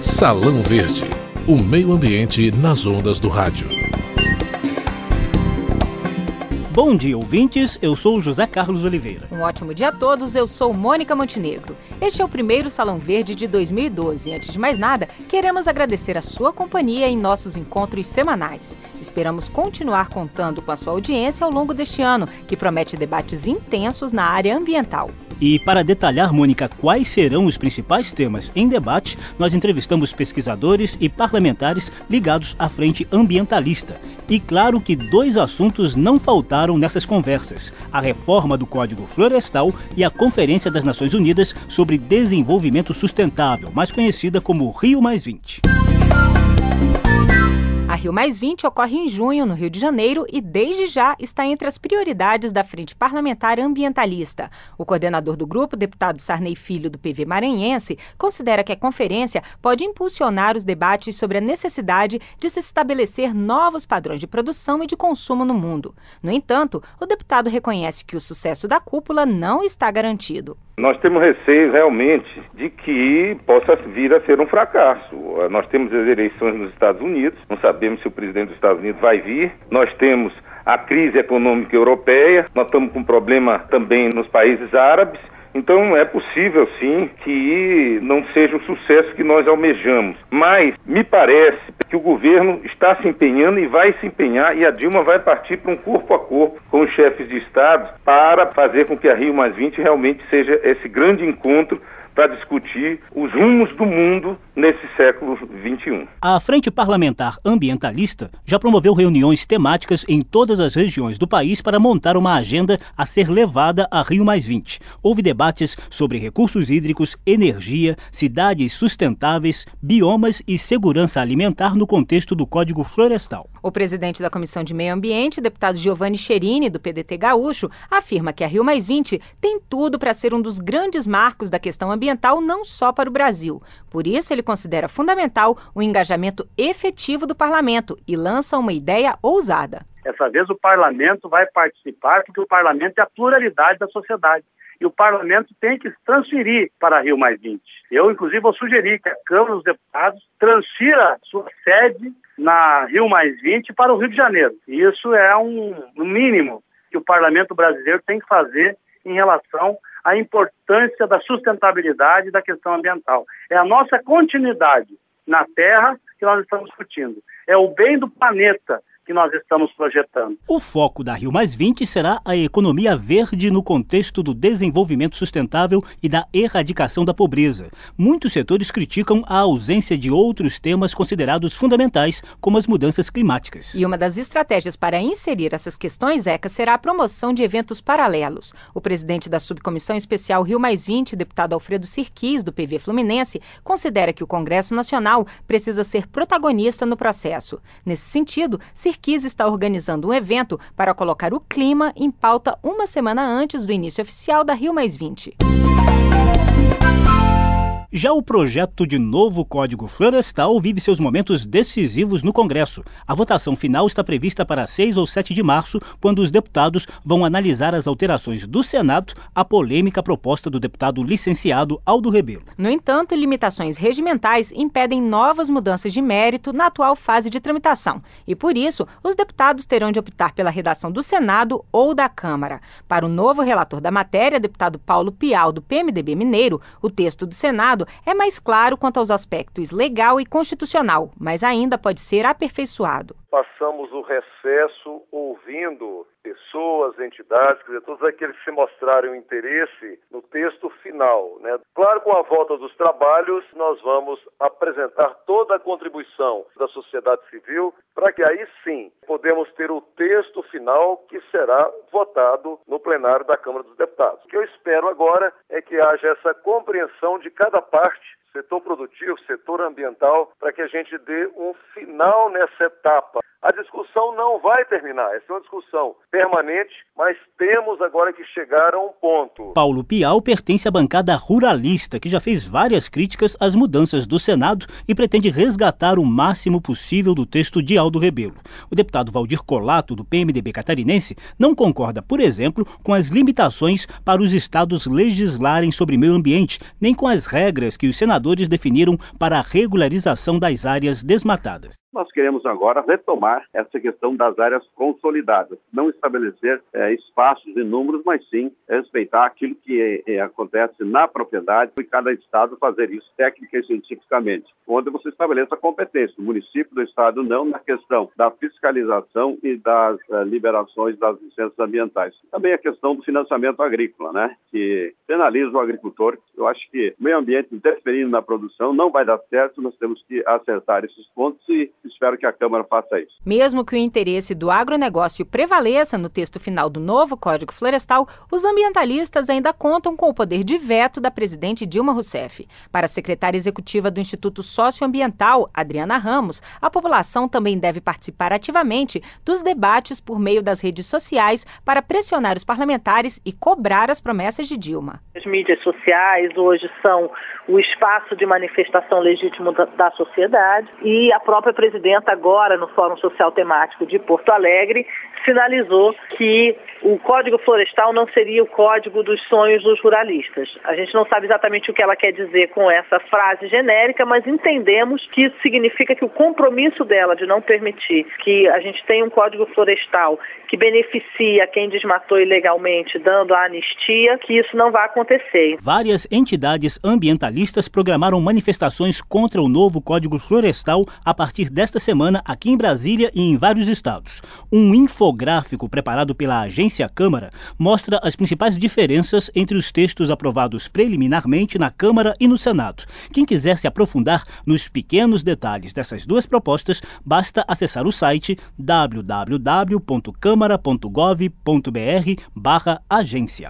Salão Verde, o meio ambiente nas ondas do rádio. Bom dia, ouvintes. Eu sou o José Carlos Oliveira. Um ótimo dia a todos. Eu sou Mônica Montenegro. Este é o primeiro Salão Verde de 2012. Antes de mais nada, queremos agradecer a sua companhia em nossos encontros semanais. Esperamos continuar contando com a sua audiência ao longo deste ano, que promete debates intensos na área ambiental. E para detalhar, Mônica, quais serão os principais temas em debate, nós entrevistamos pesquisadores e parlamentares ligados à frente ambientalista. E claro que dois assuntos não faltaram nessas conversas: a reforma do Código Florestal e a Conferência das Nações Unidas sobre Desenvolvimento Sustentável, mais conhecida como Rio+20. A Rio+20 ocorre em junho, no Rio de Janeiro, e desde já está entre as prioridades da Frente Parlamentar Ambientalista. O coordenador do grupo, deputado Sarney Filho, do PV maranhense, considera que a conferência pode impulsionar os debates sobre a necessidade de se estabelecer novos padrões de produção e de consumo no mundo. No entanto, o deputado reconhece que o sucesso da cúpula não está garantido. Nós temos receio realmente de que possa vir a ser um fracasso. Nós temos as eleições nos Estados Unidos, não sabemos se o presidente dos Estados Unidos vai vir. Nós temos a crise econômica europeia, nós estamos com problema também nos países árabes. Então é possível sim que não seja o sucesso que nós almejamos, mas me parece que o governo está se empenhando e vai se empenhar, e a Dilma vai partir para um corpo a corpo com os chefes de Estado para fazer com que a Rio+20 realmente seja esse grande encontro para discutir os rumos do mundo nesse século XXI. A Frente Parlamentar Ambientalista já promoveu reuniões temáticas em todas as regiões do país para montar uma agenda a ser levada a Rio+20. Houve debates sobre recursos hídricos, energia, cidades sustentáveis, biomas e segurança alimentar no contexto do Código Florestal. O presidente da Comissão de Meio Ambiente, deputado Giovanni Cherini, do PDT Gaúcho, afirma que a Rio+20 tem tudo para ser um dos grandes marcos da questão ambiental, não só para o Brasil. Por isso, ele considera fundamental o engajamento efetivo do parlamento e lança uma ideia ousada. Dessa vez o parlamento vai participar, porque o parlamento é a pluralidade da sociedade. E o parlamento tem que transferir para a Rio+20. Eu, inclusive, vou sugerir que a Câmara dos Deputados transfira sua sede na Rio+20 para o Rio de Janeiro. E isso é no mínimo que o parlamento brasileiro tem que fazer em relação à importância da sustentabilidade da questão ambiental. É a nossa continuidade na Terra que nós estamos discutindo. É o bem do planeta que nós estamos projetando. O foco da Rio+20 será a economia verde no contexto do desenvolvimento sustentável e da erradicação da pobreza. Muitos setores criticam a ausência de outros temas considerados fundamentais, como as mudanças climáticas. E uma das estratégias para inserir essas questões, Eca, será a promoção de eventos paralelos. O presidente da Subcomissão Especial Rio+20, deputado Alfredo Sirquis, do PV Fluminense, considera que o Congresso Nacional precisa ser protagonista no processo. Nesse sentido, Sirquis está organizando um evento para colocar o clima em pauta uma semana antes do início oficial da Rio+20. Já o projeto de novo Código Florestal vive seus momentos decisivos no Congresso. A votação final está prevista para 6 ou 7 de março, quando os deputados vão analisar as alterações do Senado à polêmica proposta do deputado licenciado Aldo Rebelo. No entanto, limitações regimentais impedem novas mudanças de mérito na atual fase de tramitação. E por isso, os deputados terão de optar pela redação do Senado ou da Câmara. Para o novo relator da matéria, deputado Paulo Pial, do PMDB Mineiro, o texto do Senado é mais claro quanto aos aspectos legal e constitucional, mas ainda pode ser aperfeiçoado. Passamos o recesso ouvindo pessoas, entidades, quer dizer, todos aqueles que se mostrarem o interesse no texto final, né? Claro, com a volta dos trabalhos, nós vamos apresentar toda a contribuição da sociedade civil para que aí sim podemos ter o texto final que será votado no plenário da Câmara dos Deputados. O que eu espero agora é que haja essa compreensão de cada parte, setor produtivo, setor ambiental, para que a gente dê um final nessa etapa A discussão não vai terminar, essa é uma discussão permanente, mas temos agora que chegar a um ponto. Paulo Pial pertence à bancada ruralista, que já fez várias críticas às mudanças do Senado e pretende resgatar o máximo possível do texto de Aldo Rebelo. O deputado Valdir Colato, do PMDB catarinense, não concorda, por exemplo, com as limitações para os estados legislarem sobre meio ambiente, nem com as regras que os senadores definiram para a regularização das áreas desmatadas. Nós queremos agora retomar essa questão das áreas consolidadas, não estabelecer espaços e números, mas sim respeitar aquilo que acontece na propriedade e cada estado fazer isso técnica e cientificamente, onde você estabeleça a competência, o município do estado não na questão da fiscalização e das liberações das licenças ambientais. Também a questão do financiamento agrícola, né, que penaliza o agricultor. Eu acho que o meio ambiente interferindo na produção não vai dar certo, nós temos que acertar esses pontos e espero que a Câmara faça isso. Mesmo que o interesse do agronegócio prevaleça no texto final do novo Código Florestal, os ambientalistas ainda contam com o poder de veto da presidente Dilma Rousseff. Para a secretária executiva do Instituto Socioambiental, Adriana Ramos, a população também deve participar ativamente dos debates por meio das redes sociais para pressionar os parlamentares e cobrar as promessas de Dilma. As mídias sociais hoje são o espaço de manifestação legítimo da sociedade e a própria presidenta agora no Fórum Social Temático de Porto Alegre sinalizou que o Código Florestal não seria o código dos sonhos dos ruralistas. A gente não sabe exatamente o que ela quer dizer com essa frase genérica, mas entendemos que isso significa que o compromisso dela de não permitir que a gente tenha um Código Florestal que beneficia quem desmatou ilegalmente, dando a anistia, que isso não vai acontecer. Várias entidades ambientalistas programaram manifestações contra o novo Código Florestal a partir desta semana aqui em Brasília e em vários estados. Um infográfico preparado pela Agência Câmara mostra as principais diferenças entre os textos aprovados preliminarmente na Câmara e no Senado. Quem quiser se aprofundar nos pequenos detalhes dessas duas propostas, basta acessar o site www.câmara.gov.br/agência.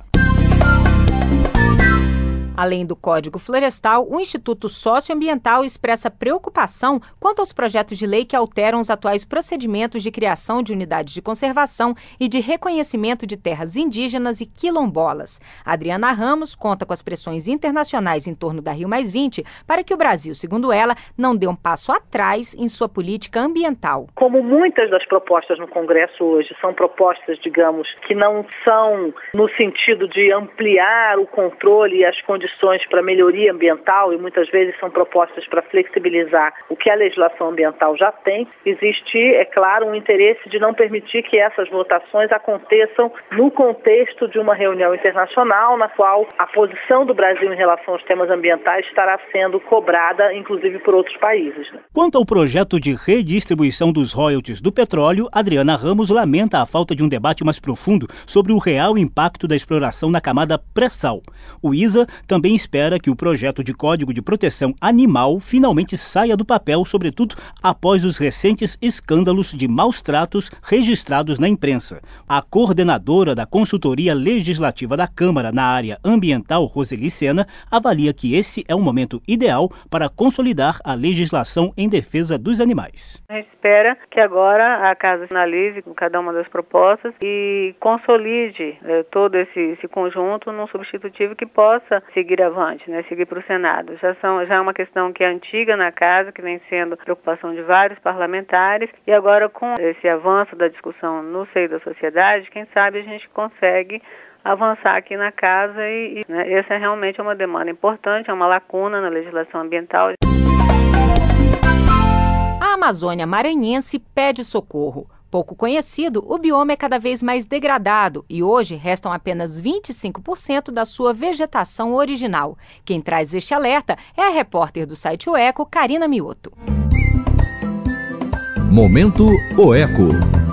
Além do Código Florestal, o Instituto Socioambiental expressa preocupação quanto aos projetos de lei que alteram os atuais procedimentos de criação de unidades de conservação e de reconhecimento de terras indígenas e quilombolas. Adriana Ramos conta com as pressões internacionais em torno da Rio+20 para que o Brasil, segundo ela, não dê um passo atrás em sua política ambiental. Como muitas das propostas no Congresso hoje são propostas, digamos, que não são no sentido de ampliar o controle e as condições para melhoria ambiental e muitas vezes são propostas para flexibilizar o que a legislação ambiental já tem, existe, é claro, um interesse de não permitir que essas votações aconteçam no contexto de uma reunião internacional na qual a posição do Brasil em relação aos temas ambientais estará sendo cobrada, inclusive por outros países. Quanto ao projeto de redistribuição dos royalties do petróleo, Adriana Ramos lamenta a falta de um debate mais profundo sobre o real impacto da exploração na camada pré-sal. O ISA também espera que o projeto de Código de Proteção Animal finalmente saia do papel, sobretudo após os recentes escândalos de maus-tratos registrados na imprensa. A coordenadora da Consultoria Legislativa da Câmara na área ambiental, Roseli Sena, avalia que esse é o momento ideal para consolidar a legislação em defesa dos animais. A gente espera que agora a Casa finalize com cada uma das propostas e consolide todo esse conjunto num substitutivo que possa seguir avante, seguir para o Senado. Já é uma questão que é antiga na Casa, que vem sendo preocupação de vários parlamentares, e agora com esse avanço da discussão no seio da sociedade, quem sabe a gente consegue avançar aqui na Casa e essa é realmente uma demanda importante, é uma lacuna na legislação ambiental. A Amazônia maranhense pede socorro. Pouco conhecido, o bioma é cada vez mais degradado e hoje restam apenas 25% da sua vegetação original. Quem traz este alerta é a repórter do site O Eco, Karina Mioto. Momento O Eco.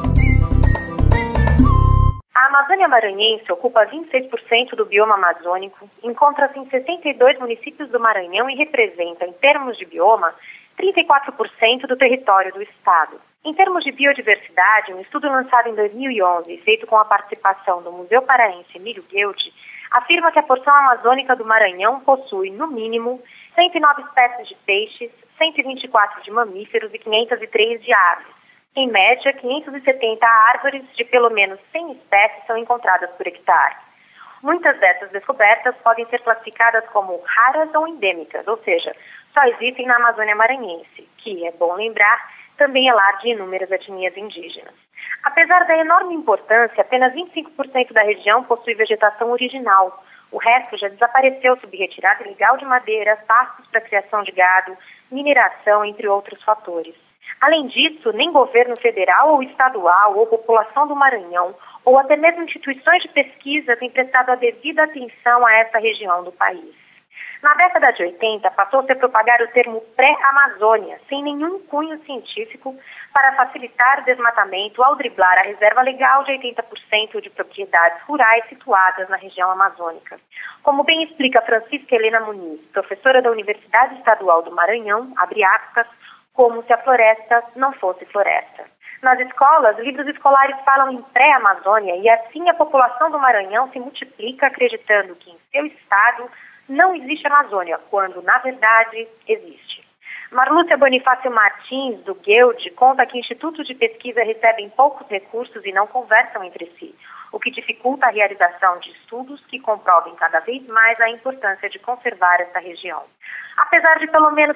A Amazônia maranhense ocupa 26% do bioma amazônico, encontra-se em 62 municípios do Maranhão e representa, em termos de bioma, 34% do território do estado. Em termos de biodiversidade, um estudo lançado em 2011, feito com a participação do Museu Paraense Emílio Gueldi, afirma que a porção amazônica do Maranhão possui, no mínimo, 109 espécies de peixes, 124 de mamíferos e 503 de aves. Em média, 570 árvores de pelo menos 100 espécies são encontradas por hectare. Muitas dessas descobertas podem ser classificadas como raras ou endêmicas, ou seja, só existem na Amazônia maranhense, que, é bom lembrar, também é lar de inúmeras etnias indígenas. Apesar da enorme importância, apenas 25% da região possui vegetação original. O resto já desapareceu sob retirada ilegal de madeira, pastos para criação de gado, mineração, entre outros fatores. Além disso, nem governo federal ou estadual, ou população do Maranhão, ou até mesmo instituições de pesquisa têm prestado a devida atenção a essa região do país. Na década de 80, passou-se a propagar o termo pré-Amazônia, sem nenhum cunho científico, para facilitar o desmatamento ao driblar a reserva legal de 80% de propriedades rurais situadas na região amazônica. Como bem explica Francisca Helena Muniz, professora da Universidade Estadual do Maranhão, abre aspas, como se a floresta não fosse floresta. Nas escolas, livros escolares falam em pré-Amazônia e assim a população do Maranhão se multiplica acreditando que em seu estado não existe Amazônia, quando, na verdade, existe. Marlúcia Bonifácio Martins, do GEUD, conta que institutos de pesquisa recebem poucos recursos e não conversam entre si, o que dificulta a realização de estudos que comprovem cada vez mais a importância de conservar essa região. Apesar de pelo menos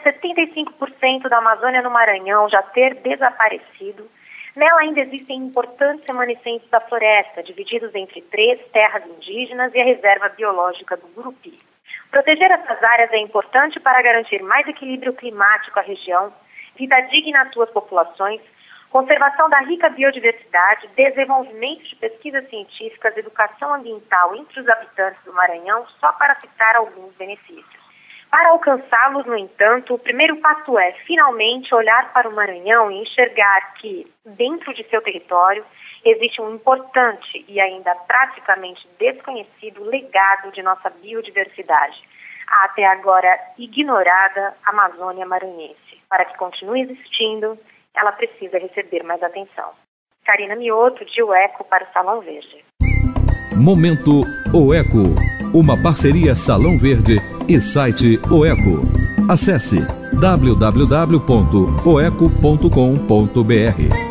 75% da Amazônia no Maranhão já ter desaparecido, nela ainda existem importantes remanescentes da floresta, divididos entre 3 terras indígenas e a reserva biológica do Gurupi. Proteger essas áreas é importante para garantir mais equilíbrio climático à região, vida digna às suas populações, conservação da rica biodiversidade, desenvolvimento de pesquisas científicas, educação ambiental entre os habitantes do Maranhão, só para citar alguns benefícios. Para alcançá-los, no entanto, o primeiro passo é, finalmente, olhar para o Maranhão e enxergar que, dentro de seu território, existe um importante e ainda praticamente desconhecido legado de nossa biodiversidade, a até agora ignorada Amazônia maranhense. Para que continue existindo, ela precisa receber mais atenção. Karina Mioto, de OECO, para o Salão Verde. Momento OECO, uma parceria Salão Verde e site OECO. Acesse www.oeco.com.br.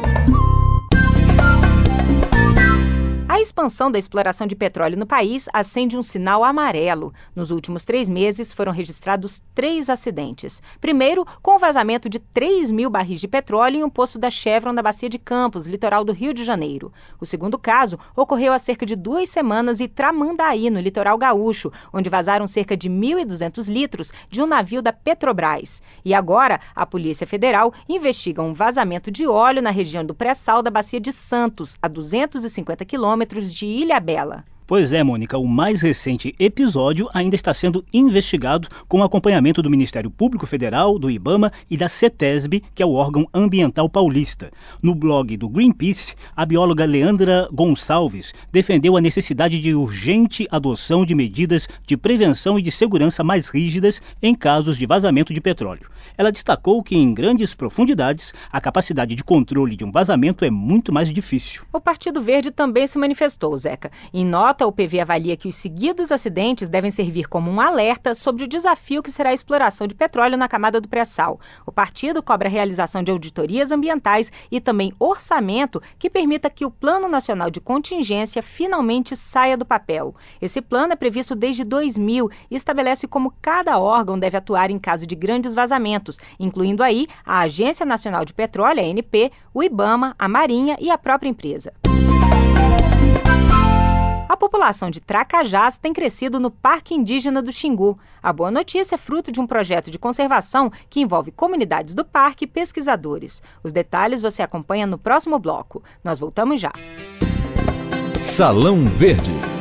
A expansão da exploração de petróleo no país acende um sinal amarelo. Nos últimos 3 meses foram registrados 3 acidentes. Primeiro, com o vazamento de 3.000 barris de petróleo em um poço da Chevron na Bacia de Campos, litoral do Rio de Janeiro. O segundo caso ocorreu há cerca de 2 semanas em Tramandaí, no litoral gaúcho, onde vazaram cerca de 1.200 litros de um navio da Petrobras. E agora, a Polícia Federal investiga um vazamento de óleo na região do pré-sal da Bacia de Santos, a 250 quilômetros de Ilhabela. Pois é, Mônica, o mais recente episódio ainda está sendo investigado com o acompanhamento do Ministério Público Federal, do IBAMA e da CETESB, que é o órgão ambiental paulista. No blog do Greenpeace, a bióloga Leandra Gonçalves defendeu a necessidade de urgente adoção de medidas de prevenção e de segurança mais rígidas em casos de vazamento de petróleo. Ela destacou que em grandes profundidades, a capacidade de controle de um vazamento é muito mais difícil. O Partido Verde também se manifestou, Zeca. Em nota, o PV avalia que os seguidos acidentes devem servir como um alerta sobre o desafio que será a exploração de petróleo na camada do pré-sal. O partido cobra a realização de auditorias ambientais e também orçamento que permita que o Plano Nacional de Contingência finalmente saia do papel. Esse plano é previsto desde 2000 e estabelece como cada órgão deve atuar em caso de grandes vazamentos, incluindo aí a Agência Nacional de Petróleo, a ANP, o IBAMA, a Marinha e a própria empresa. A população de Tracajás tem crescido no Parque Indígena do Xingu. A boa notícia é fruto de um projeto de conservação que envolve comunidades do parque e pesquisadores. Os detalhes você acompanha no próximo bloco. Nós voltamos já. Salão Verde.